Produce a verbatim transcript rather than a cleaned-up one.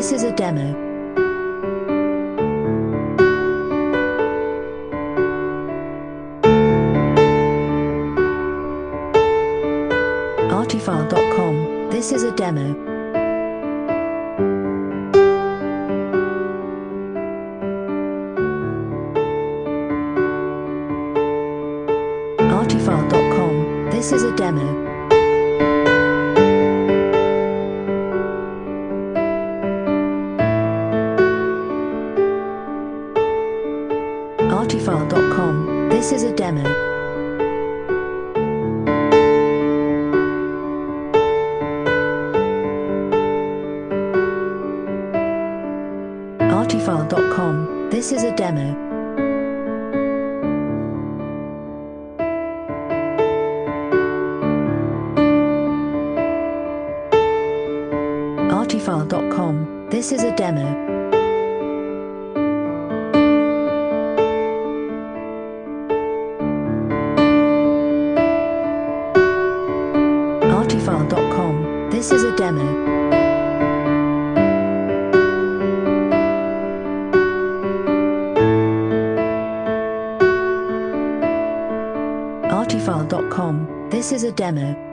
This is a demo. Artifile dot com. This is a demo. Artifile dot com. This is a demo. Artifile dot com. This is a demo. Artifile dot com. This is a demo. Artifile dot com. This is a demo. Artifile dot com. This is a demo. Artifile dot com. This is a demo.